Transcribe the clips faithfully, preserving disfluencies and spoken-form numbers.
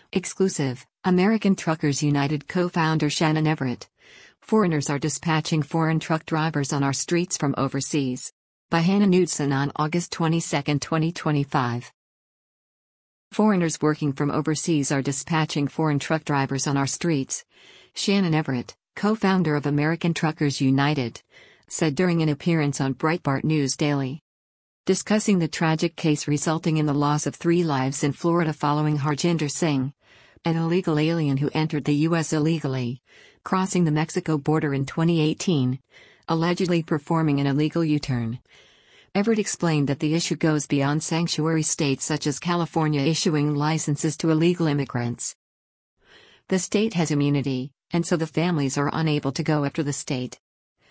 Exclusive, American Truckers United co-founder Shannon Everett. Foreigners are dispatching foreign truck drivers on our streets from overseas. By Hannah Knudsen on August twenty-second, twenty twenty-five. Foreigners working from overseas are dispatching foreign truck drivers on our streets. Shannon Everett, co-founder of American Truckers United, said during an appearance on Breitbart News Daily. Discussing the tragic case resulting in the loss of three lives in Florida following Harjinder Singh, an illegal alien who entered the U S illegally, crossing the Mexico border in twenty eighteen, allegedly performing an illegal U-turn. Everett explained that the issue goes beyond sanctuary states such as California issuing licenses to illegal immigrants. The state has immunity, and so the families are unable to go after the state.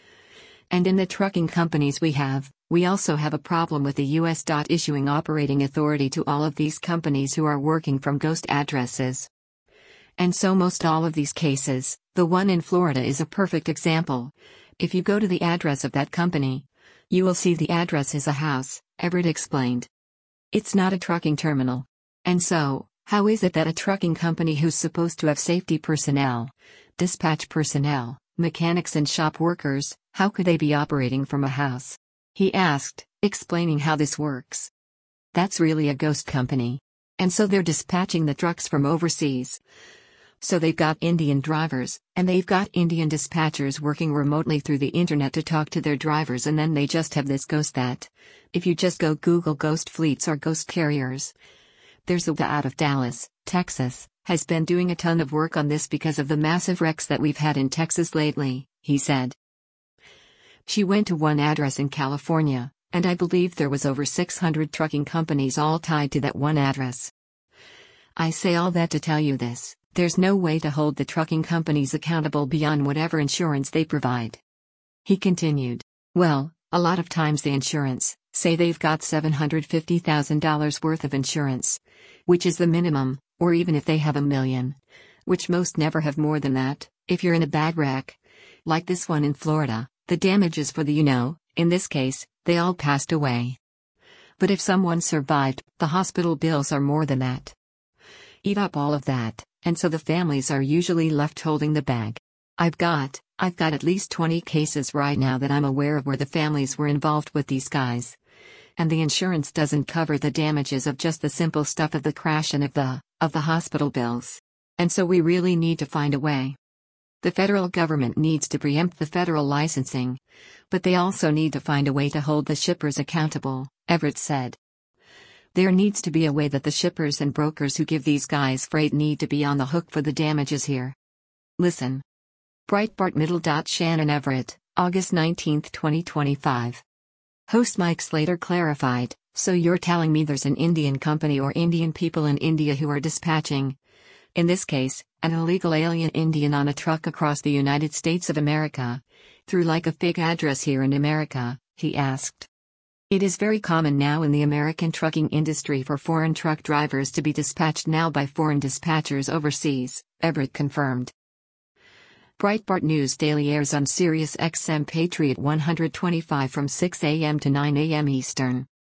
And in the trucking companies we have, we also have a problem with the U S issuing operating authority to all of these companies who are working from ghost addresses. And so most all of these cases, the one in Florida is a perfect example. If you go to the address of that company, you will see the address is a house, Everett explained. It's not a trucking terminal. And so, how is it that a trucking company who's supposed to have safety personnel, dispatch personnel, mechanics and shop workers, how could they be operating from a house? He asked, explaining how this works. That's really a ghost company. And so they're dispatching the trucks from overseas. So they've got Indian drivers, and they've got Indian dispatchers working remotely through the internet to talk to their drivers, and then they just have this ghost that, if you just go Google ghost fleets or ghost carriers, there's a guy out of Dallas, Texas, has been doing a ton of work on this because of the massive wrecks that we've had in Texas lately, he said. She went to one address in California, and I believe there was over six hundred trucking companies all tied to that one address. I say all that to tell you this. There's no way to hold the trucking companies accountable beyond whatever insurance they provide. He continued. Well, a lot of times the insurance, say they've got seven hundred fifty thousand dollars worth of insurance, which is the minimum, or even if they have a million, which most never have more than that, if you're in a bad wreck, like this one in Florida, the damages for the you know, in this case, they all passed away. But if someone survived, the hospital bills are more than that. Eat up all of that. And so the families are usually left holding the bag. I've got, I've got at least twenty cases right now that I'm aware of where the families were involved with these guys. And the insurance doesn't cover the damages of just the simple stuff of the crash and of the, of the hospital bills. And so we really need to find a way. The federal government needs to preempt the federal licensing, but they also need to find a way to hold the shippers accountable, Everett said. There needs to be a way that the shippers and brokers who give these guys freight need to be on the hook for the damages here. Listen. Breitbart Middle. Shannon Everett, August nineteenth, twenty twenty-five. Host Mike Slater clarified, so you're telling me there's an Indian company or Indian people in India who are dispatching, in this case, an illegal alien Indian on a truck across the United States of America, through like a fake address here in America, he asked. It is very common now in the American trucking industry for foreign truck drivers to be dispatched now by foreign dispatchers overseas, Everett confirmed. Breitbart News Daily airs on Sirius X M Patriot one twenty-five from six a m to nine a m Eastern.